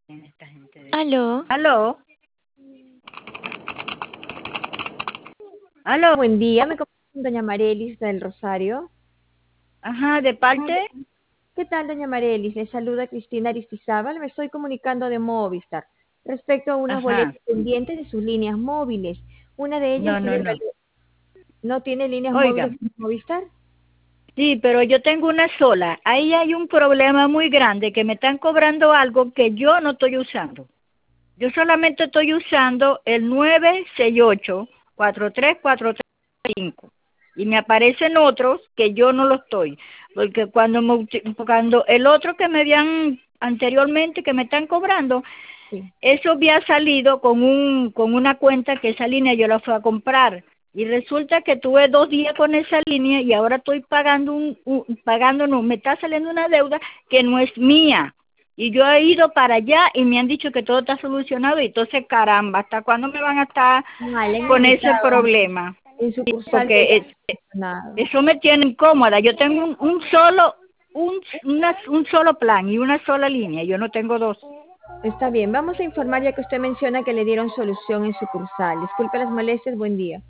Esta gente de... Aló. Aló. Aló. Buen día, me comunico con doña Marelis del Rosario. Ajá, ¿de parte? ¿Qué tal, doña Marelis? Le saluda Cristina Aristizábal. Me estoy comunicando de Movistar respecto a unas Ajá. boletas pendientes de sus líneas móviles. Una de ellas No, no, tiene no. ¿No tiene líneas móviles Oigan, en Movistar? sí, pero yo tengo una sola. Ahí hay un problema muy grande que me están cobrando algo que yo no estoy usando. Yo solamente estoy usando el 968-43435 y me aparecen otros que yo no lo estoy, porque cuando el otro que me habían anteriormente que me están cobrando, Sí. eso había salido con una cuenta que esa línea yo la fui a comprar y resulta que tuve 2 días con esa línea y ahora estoy pagando no, me está saliendo una deuda que no es mía. Y yo he ido para allá y me han dicho que todo está solucionado y entonces, caramba, ¿hasta cuándo me van a estar Le han con ese indicado problema? en sucursal que ya Porque ha funcionado. eso me tiene incómoda. Yo tengo un solo plan y una sola línea, yo no tengo dos. Está bien, vamos a informar ya que usted menciona que le dieron solución en sucursal. Disculpe las molestias, buen día.